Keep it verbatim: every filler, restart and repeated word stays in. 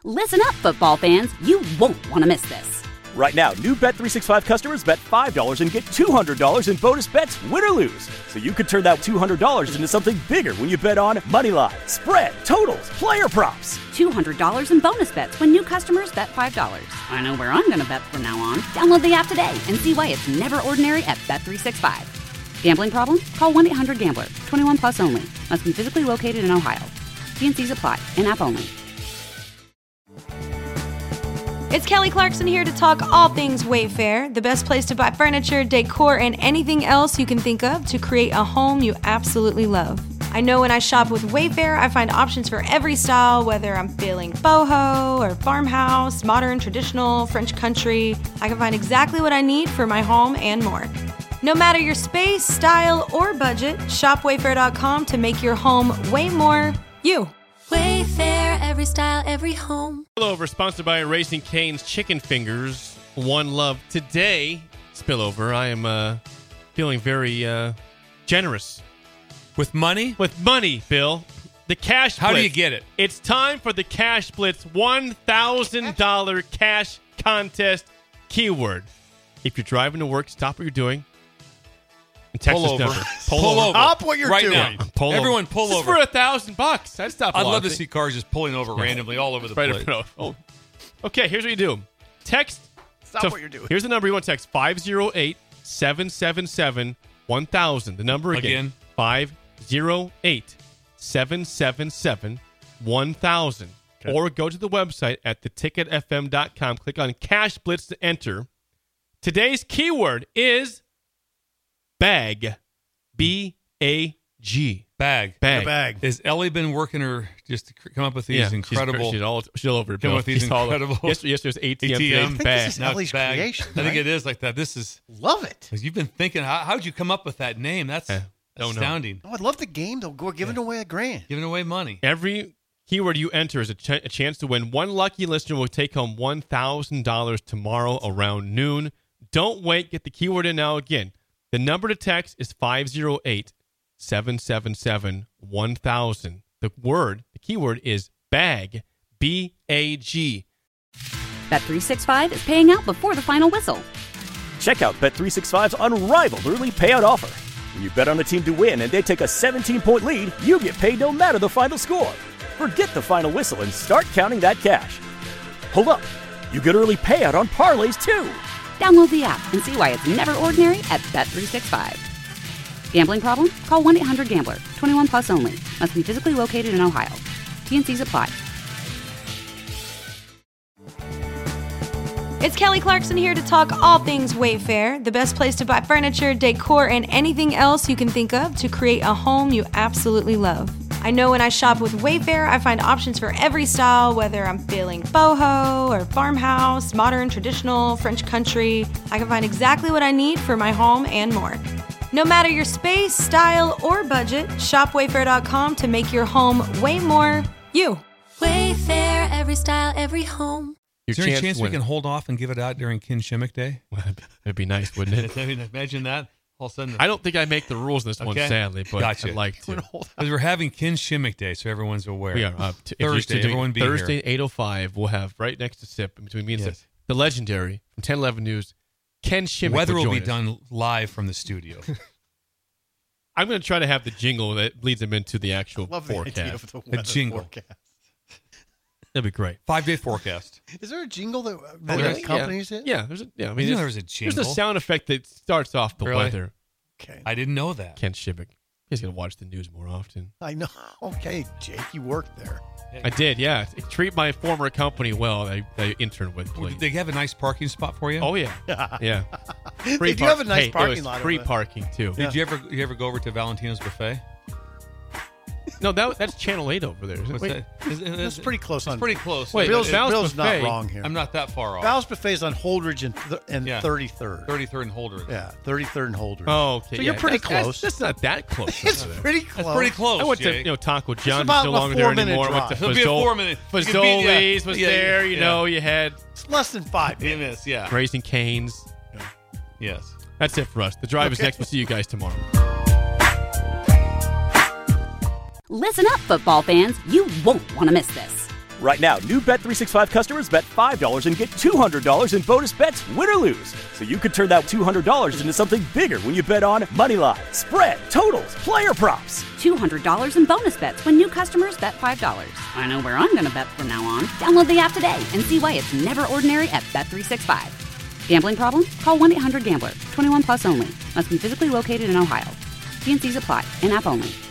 Listen up, football fans. You won't want to miss this. Right now, new Bet three sixty-five customers bet five dollars and get two hundred dollars in bonus bets, win or lose. So you could turn that two hundred dollars into something bigger when you bet on money line, spread, totals, player props. two hundred dollars in bonus bets when new customers bet five dollars. I know where I'm going to bet from now on. Download the app today and see why it's never ordinary at Bet three sixty-five. Gambling problem? Call one eight hundred gambler. twenty-one plus only. Must be physically located in Ohio. T and C's apply. In-app only. It's Kelly Clarkson here to talk all things Wayfair, the best place to buy furniture, decor, and anything else you can think of to create a home you absolutely love. I know when I shop with Wayfair, I find options for every style, whether I'm feeling boho or farmhouse, modern, traditional, French country. I can find exactly what I need for my home and more. No matter your space, style, or budget, shop wayfair dot com to make your home way more you. Wayfair, every style, every home. Spillover, sponsored by Raising Cane's Chicken Fingers. One love. Today, Spillover, I am uh, feeling very uh, generous. With money? With money, Bill. The Cash Blitz. How do you get it? It's time for the Cash Blitz one thousand dollars cash contest keyword. If you're driving to work, stop what you're doing. And text pull this over. number. Pull, pull over. Stop what you're right doing. Now. Pull Everyone over. pull this over. Is for a thousand bucks. I'd stop. I'd a love to lot. see cars just pulling over randomly all over the right place. Up, oh. Okay, here's what you do. Text. Stop so what you're doing. Here's the number you want to text. five oh eight, seven seven seven, one thousand. The number again. Again. five oh eight, seven seven seven, one thousand. Okay. Or go to the website at the ticket f m dot com. Click on Cash Blitz to enter. Today's keyword is bag. B A G. Bag. Bag. The bag. Has Ellie been working her just to come up with these yeah, incredible... She's, she's, all, she's all over it. Come Bill. with these She's all- incredible... Yesterday, yesterday was A T M. A T M. Today, I think bag. this is Now Ellie's it's bag. creation, I think right? it is like that. This is... Love it. You've been thinking, how, how'd you come up with that name? That's Eh, don't know. astounding. Oh, I love the game, though. We're giving Yeah. away a grand. Giving away money. Every keyword you enter is a, ch- a chance to win. One lucky listener will take home one thousand dollars tomorrow around noon. Don't wait. Get the keyword in now. Again, the number to text is five oh eight, seven seven seven, one thousand. The word, the keyword is bag. B A G. Bet three sixty-five is paying out before the final whistle. Check out Bet three sixty-five's unrivaled early payout offer. When you bet on a team to win and they take a seventeen-point lead, you get paid no matter the final score. Forget the final whistle and start counting that cash. Hold up. You get early payout on parlays, too. Download the app and see why it's never ordinary at Bet three sixty-five. Gambling problem? Call one eight hundred gambler. twenty-one plus only. Must be physically located in Ohio. T and C's apply. It's Kelly Clarkson here to talk all things Wayfair, the best place to buy furniture, decor, and anything else you can think of to create a home you absolutely love. I know when I shop with Wayfair, I find options for every style, whether I'm feeling boho or farmhouse, modern, traditional, French country. I can find exactly what I need for my home and more. No matter your space, style, or budget, shop wayfair dot com to make your home way more you. Wayfair, every style, every home. Your Is there any chance to we win. can hold off and give it out during Kin Shimmick Day? That'd be nice, wouldn't it? I mean, imagine that. All of a sudden... I don't think I make the rules in this one, Okay. sadly, but Gotcha. I'd like to. Because we're having Kin Shimmick Day, so everyone's aware. We are up to if you're Thursday, doing everyone be Thursday, here. eight oh five, we'll have right next to Sip, between me and Yes. Sip, the legendary from ten eleven News, Ken Shimmick. Weather will join be us. done live from the studio. I'm going to try to have the jingle that leads them into the actual Love the forecast. idea of the A weather jingle. forecast. That'd be great. Five-day forecast. Is there a jingle that, that Really? accompanies yeah. it? Yeah, there's a, yeah. I I mean, didn't know there's, there was a there's jingle. a sound effect that starts off the Really? weather. Okay. I didn't know that. Ken Shimmick. He's going to watch the news more often. I know. Okay, Jake, you worked there. I did, yeah. Treat my former company well. I, I interned with, Well, please. did they have a nice parking spot for you? Oh, yeah. Yeah. They do have a nice hey, parking it was lot free over there. parking, too. Did you ever you ever go over to Valentino's Buffet? No, that that's Channel eight over there. Isn't it? What's Wait, that? Is- is- That's pretty close It's on. pretty close. Wait, Bill's, Val's Bill's Buffet. not wrong here. I'm not that far off. Val's Buffet's on Holdridge and, th- and Yeah. thirty-third. thirty-third and Holder. Yeah, thirty-third and Holdridge. Oh, okay. So yeah, you're pretty that's- close. That's, that's not that close. It's over there. pretty close. That's pretty close. I went to Jake. you know Taco John's about no a longer there four-minute anymore. I went to drive. It'll be a Fazol- four-minute. You could beat- Fazoli's yeah. was Yeah, there. You yeah. know, you had It's less than five. It is, yeah. Raising Cane's. Yes. That's it for us. The drive is Okay. next. We'll see you guys tomorrow. Listen up, football fans. You won't want to miss this. Right now, new Bet three sixty-five customers bet five dollars and get two hundred dollars in bonus bets, win or lose. So you could turn that two hundred dollars into something bigger when you bet on moneyline, spread, totals, player props. two hundred dollars in bonus bets when new customers bet five dollars. I know where I'm going to bet from now on. Download the app today and see why it's never ordinary at Bet three sixty-five. Gambling problem? Call one eight hundred gambler. twenty-one plus only. Must be physically located in Ohio. T and C's apply. In-app only.